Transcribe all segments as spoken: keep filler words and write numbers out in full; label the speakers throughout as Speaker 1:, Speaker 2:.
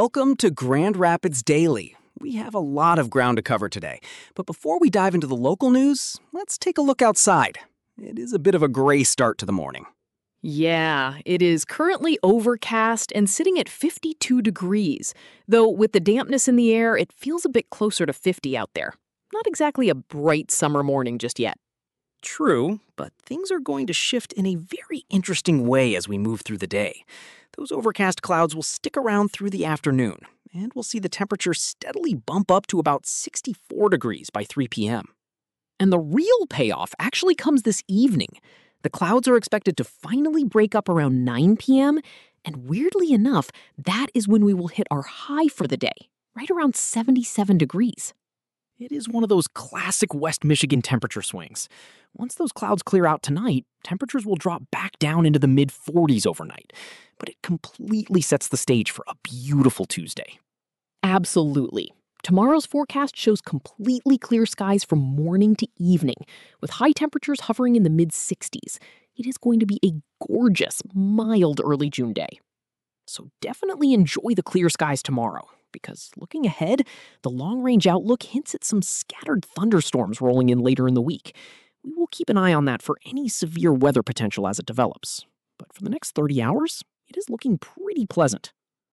Speaker 1: Welcome to Grand Rapids Daily. We have a lot of ground to cover today, but before we dive into the local news, let's take a look outside. It is a bit of a gray start to the morning.
Speaker 2: Yeah, it is currently overcast and sitting at fifty-two degrees, though with the dampness in the air, it feels a bit closer to fifty out there. Not exactly a bright summer morning just yet.
Speaker 1: True, but things are going to shift in a very interesting way as we move through the day. Those overcast clouds will stick around through the afternoon, and we'll see the temperature steadily bump up to about sixty-four degrees by three p.m.
Speaker 2: And the real payoff actually comes this evening. The clouds are expected to finally break up around nine p.m., and weirdly enough, that is when we will hit our high for the day, right around seventy-seven degrees.
Speaker 1: It is one of those classic West Michigan temperature swings. Once those clouds clear out tonight, temperatures will drop back down into the mid forties overnight, but it completely sets the stage for a beautiful Tuesday.
Speaker 2: Absolutely. Tomorrow's forecast shows completely clear skies from morning to evening, with high temperatures hovering in the mid sixties. It is going to be a gorgeous, mild early June day. So definitely enjoy the clear skies tomorrow, because looking ahead, the long-range outlook hints at some scattered thunderstorms rolling in later in the week. We will keep an eye on that for any severe weather potential as it develops. But for the next thirty hours, it is looking pretty pleasant.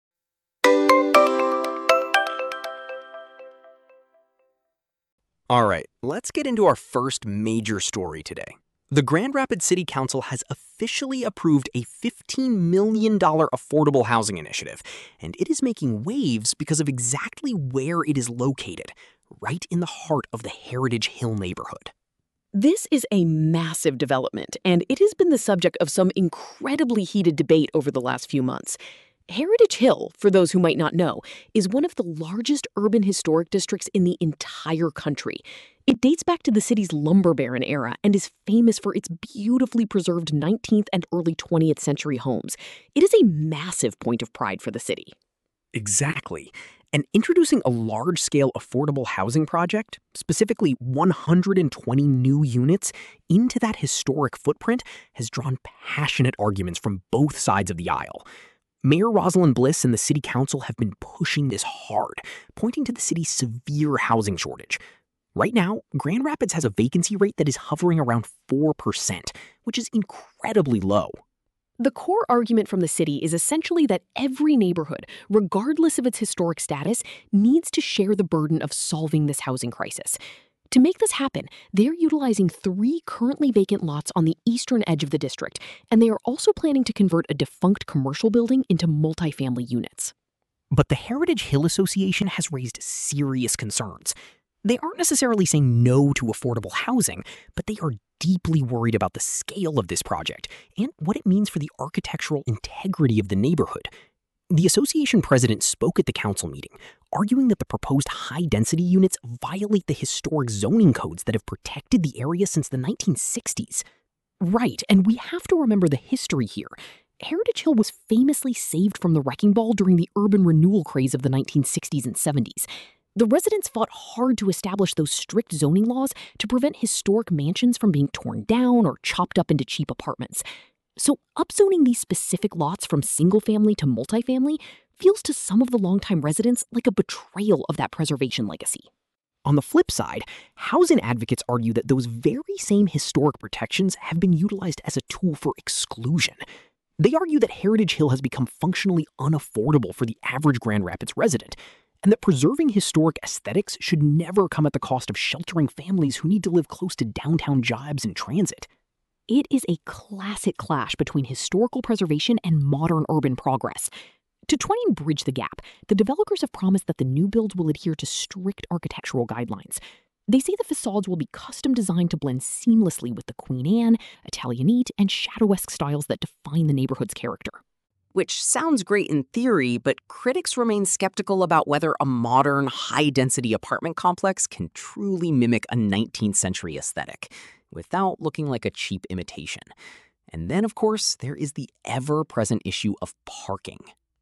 Speaker 2: All right, let's get into our first major story today. The Grand Rapids City Council has officially approved a fifteen million dollars affordable housing initiative, and it is making waves because of exactly where it is located, right in the heart of the Heritage Hill neighborhood. This is a massive development, and it has been the subject of some incredibly heated debate over the last few months. Heritage Hill, for those who might not know, is one of the largest urban historic districts in the entire country. It dates back to the city's lumber baron era and is famous for its beautifully preserved nineteenth and early twentieth century homes. It is a massive point of pride for the city.
Speaker 1: Exactly. And introducing a large-scale affordable housing project, specifically one hundred twenty new units, into that historic footprint has drawn passionate arguments from both sides of the aisle. Mayor Rosalind Bliss and the City Council have been pushing this hard, pointing to the city's severe housing shortage. Right now, Grand Rapids has a vacancy rate that is hovering around four percent, which is incredibly low.
Speaker 2: The core argument from the city is essentially that every neighborhood, regardless of its historic status, needs to share the burden of solving this housing crisis. To make this happen, they're utilizing three currently vacant lots on the eastern edge of the district, and they are also planning to convert a defunct commercial building into multifamily units.
Speaker 1: But the Heritage Hill Association has raised serious concerns. They aren't necessarily saying no to affordable housing, but they are deeply worried about the scale of this project and what it means for the architectural integrity of the neighborhood. The association president spoke at the council meeting, arguing that the proposed high-density units violate the historic zoning codes that have protected the area since the nineteen sixties. Right, and we have to remember the history here. Heritage Hill was famously saved from the wrecking ball during the urban renewal craze of the nineteen sixties and seventies. The residents fought hard to establish those strict zoning laws to prevent historic mansions from being torn down or chopped up into cheap apartments. So upzoning these specific lots from single-family to multifamily feels to some of the longtime residents like a betrayal of that preservation legacy. On the flip side, housing advocates argue that those very same historic protections have been utilized as a tool for exclusion. They argue that Heritage Hill has become functionally unaffordable for the average Grand Rapids resident, and that preserving historic aesthetics should never come at the cost of sheltering families who need to live close to downtown jobs and transit.
Speaker 2: It is a classic clash between historical preservation and modern urban progress. To try and bridge the gap, the developers have promised that the new builds will adhere to strict architectural guidelines. They say the facades will be custom designed to blend seamlessly with the Queen Anne, Italianate, and Chateauesque styles that define the neighborhood's character.
Speaker 3: Which sounds great in theory, but critics remain skeptical about whether a modern, high-density apartment complex can truly mimic a nineteenth century aesthetic, without looking like a cheap imitation. And then, of course, there is the ever-present issue of parking.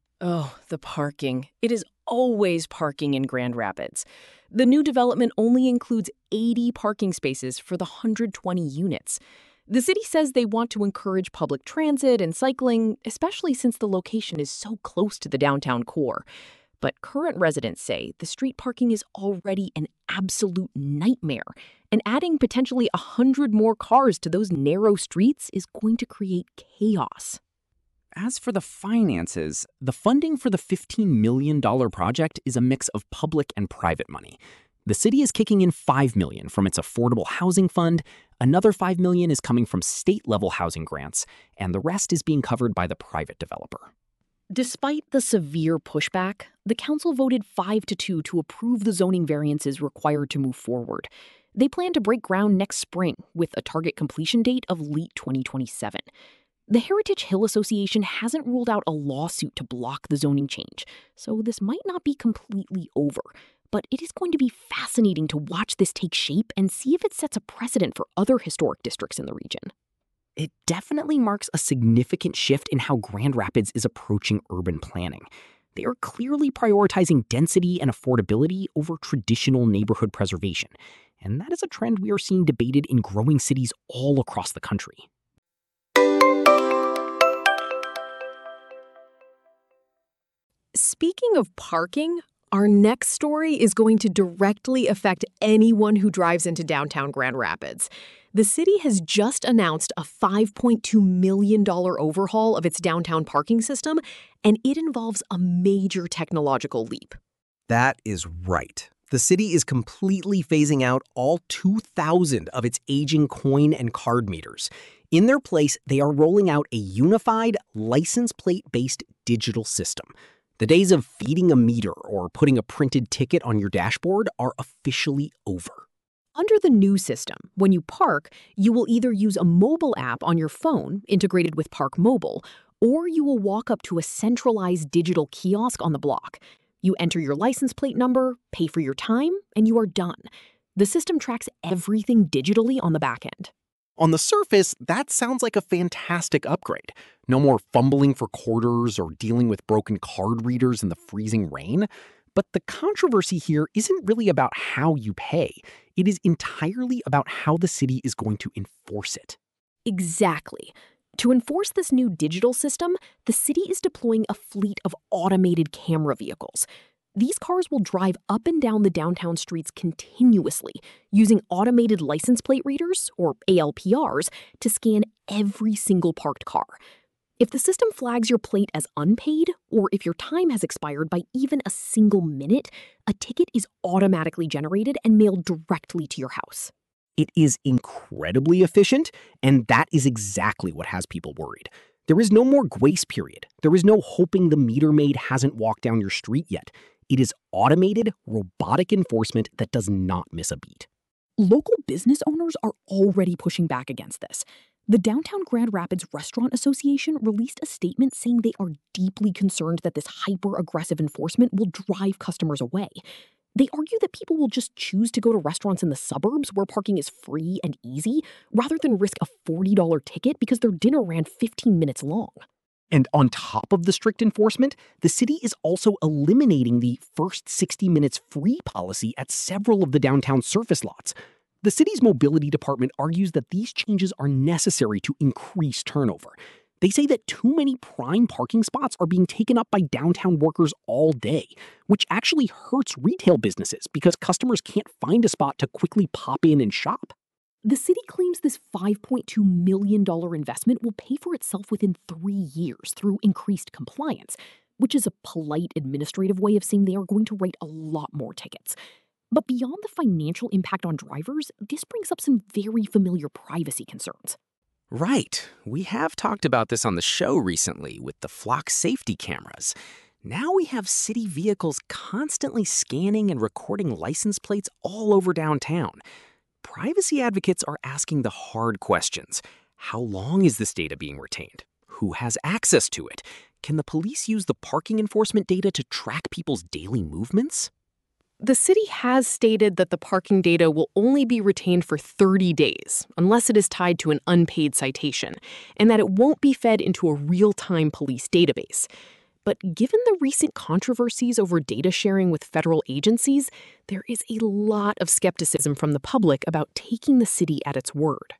Speaker 2: Oh, the parking. It is always parking in Grand Rapids. The new development only includes eighty parking spaces for the one hundred twenty units. The city says they want to encourage public transit and cycling, especially since the location is so close to the downtown core.
Speaker 4: But current residents say the street parking is already an absolute nightmare, and adding potentially a hundred more cars to those narrow streets is going to create chaos.
Speaker 2: As for the finances, the funding for the fifteen million dollars project is a mix of public and private money. The city is kicking in five million dollars from its affordable housing fund, another five million dollars is coming from state-level housing grants, and the rest is being covered by the private developer.
Speaker 4: Despite the severe pushback, the council voted five to two to approve the zoning variances required to move forward. They plan to break ground next spring with a target completion date of late twenty twenty-seven. The Heritage Hill Association hasn't ruled out a lawsuit to block the zoning change, so this might not be completely over. But it is going to be fascinating to watch this take shape and see if it sets a precedent for other historic districts in the region.
Speaker 2: It definitely marks a significant shift in how Grand Rapids is approaching urban planning. They are clearly prioritizing density and affordability over traditional neighborhood preservation, and that is a trend we are seeing debated in growing cities all across the country.
Speaker 4: Speaking of parking, our next story is going to directly affect anyone who drives into downtown Grand Rapids. The city has just announced a five point two million dollars overhaul of its downtown parking system, and it involves a major technological leap.
Speaker 5: That is right. The city is completely phasing out all two thousand of its aging coin and card meters. In their place, they are rolling out a unified, license plate-based digital system. The days of feeding a meter or putting a printed ticket on your dashboard are officially over.
Speaker 4: Under the new system, when you park, you will either use a mobile app on your phone integrated with Park Mobile, or you will walk up to a centralized digital kiosk on the block. You enter your license plate number, pay for your time, and you are done. The system tracks everything digitally on the back end.
Speaker 2: On the surface, that sounds like a fantastic upgrade. No more fumbling for quarters or dealing with broken card readers in the freezing rain. But the controversy here isn't really about how you pay. It is entirely about how the city is going to enforce it.
Speaker 4: Exactly. To enforce this new digital system, the city is deploying a fleet of automated camera vehicles. These cars will drive up and down the downtown streets continuously, using automated license plate readers, or A L P Rs, to scan every single parked car. If the system flags your plate as unpaid, or if your time has expired by even a single minute, a ticket is automatically generated and mailed directly to your house.
Speaker 2: It is incredibly efficient, and that is exactly what has people worried. There is no more grace period. There is no hoping the meter maid hasn't walked down your street yet. It is automated, robotic enforcement that does not miss a beat.
Speaker 4: Local business owners are already pushing back against this. The Downtown Grand Rapids Restaurant Association released a statement saying they are deeply concerned that this hyper-aggressive enforcement will drive customers away. They argue that people will just choose to go to restaurants in the suburbs where parking is free and easy, rather than risk a forty dollars ticket because their dinner ran fifteen minutes long.
Speaker 2: And on top of the strict enforcement, the city is also eliminating the first sixty minutes free policy at several of the downtown surface lots. The city's mobility department argues that these changes are necessary to increase turnover. They say that too many prime parking spots are being taken up by downtown workers all day, which actually hurts retail businesses because customers can't find a spot to quickly pop in and shop.
Speaker 4: The city claims this five point two million dollars investment will pay for itself within three years through increased compliance, which is a polite administrative way of saying they are going to write a lot more tickets. But beyond the financial impact on drivers, this brings up some very familiar privacy concerns.
Speaker 3: Right. We have talked about this on the show recently with the Flock safety cameras. Now we have city vehicles constantly scanning and recording license plates all over downtown. Privacy advocates are asking the hard questions. How long is this data being retained? Who has access to it? Can the police use the parking enforcement data to track people's daily movements?
Speaker 4: The city has stated that the parking data will only be retained for thirty days, unless it is tied to an unpaid citation, and that it won't be fed into a real-time police database. But given the recent controversies over data sharing with federal agencies, there is a lot of skepticism from the public about taking the city at its word.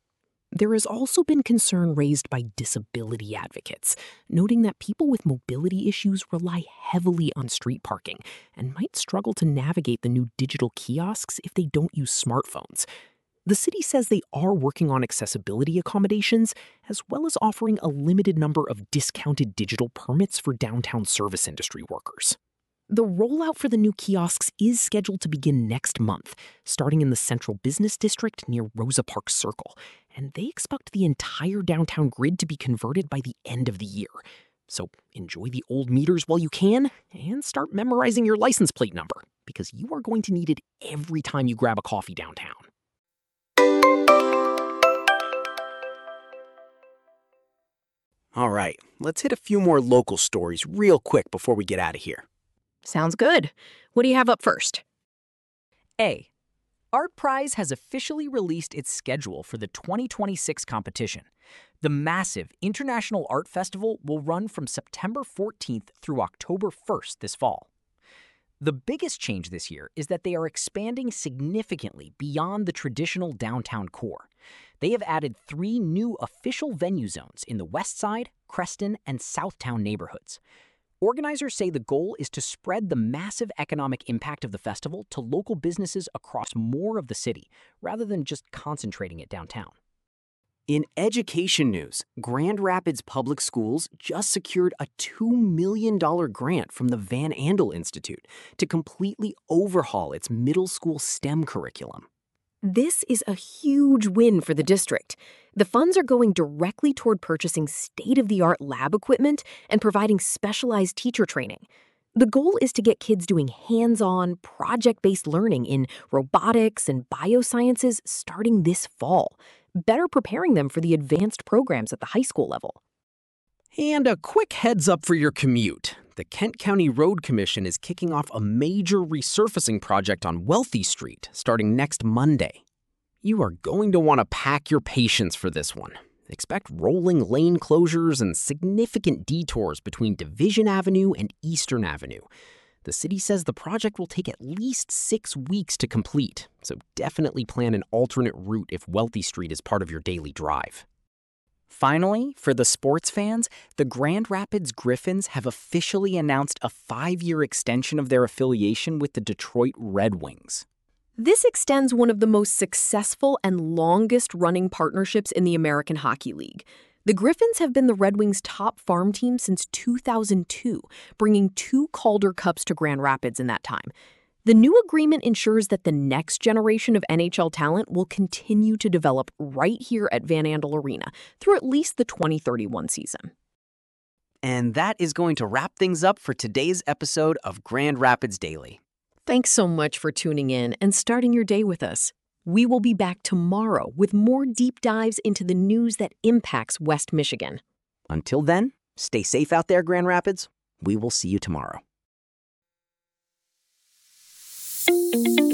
Speaker 1: There has also been concern raised by disability advocates, noting that people with mobility issues rely heavily on street parking and might struggle to navigate the new digital kiosks if they don't use smartphones. The city says they are working on accessibility accommodations, as well as offering a limited number of discounted digital permits for downtown service industry workers. The rollout for the new kiosks is scheduled to begin next month, starting in the Central Business District near Rosa Parks Circle, and they expect the entire downtown grid to be converted by the end of the year. So enjoy the old meters while you can, and start memorizing your license plate number, because you are going to need it every time you grab a coffee downtown.
Speaker 2: All right, let's hit a few more local stories real quick before we get out of here.
Speaker 4: Sounds good. What do you have up first?
Speaker 3: A. ArtPrize has officially released its schedule for the twenty twenty-six competition. The massive International Art Festival will run from September fourteenth through October first this fall. The biggest change this year is that they are expanding significantly beyond the traditional downtown core. They have added three new official venue zones in the West Side, Creston, and Southtown neighborhoods. Organizers say the goal is to spread the massive economic impact of the festival to local businesses across more of the city, rather than just concentrating it downtown.
Speaker 2: In education news, Grand Rapids Public Schools just secured a two million dollars grant from the Van Andel Institute to completely overhaul its middle school STEM curriculum.
Speaker 4: This is a huge win for the district. The funds are going directly toward purchasing state-of-the-art lab equipment and providing specialized teacher training. The goal is to get kids doing hands-on, project-based learning in robotics and biosciences starting this fall, better preparing them for the advanced programs at the high school level.
Speaker 2: And a quick heads up for your commute. The Kent County Road Commission is kicking off a major resurfacing project on Wealthy Street starting next Monday. You are going to want to pack your patience for this one. Expect rolling lane closures and significant detours between Division Avenue and Eastern Avenue. The city says the project will take at least six weeks to complete, so definitely plan an alternate route if Wealthy Street is part of your daily drive.
Speaker 3: Finally, for the sports fans, the Grand Rapids Griffins have officially announced a five-year extension of their affiliation with the Detroit Red Wings.
Speaker 4: This extends one of the most successful and longest-running partnerships in the American Hockey League. The Griffins have been the Red Wings' top farm team since two thousand two, bringing two Calder Cups to Grand Rapids in that time. The new agreement ensures that the next generation of N H L talent will continue to develop right here at Van Andel Arena through at least the twenty thirty-one season.
Speaker 3: And that is going to wrap things up for today's episode of Grand Rapids Daily.
Speaker 4: Thanks so much for tuning in and starting your day with us. We will be back tomorrow with more deep dives into the news that impacts West Michigan.
Speaker 3: Until then, stay safe out there, Grand Rapids. We will see you tomorrow.
Speaker 4: Thank you.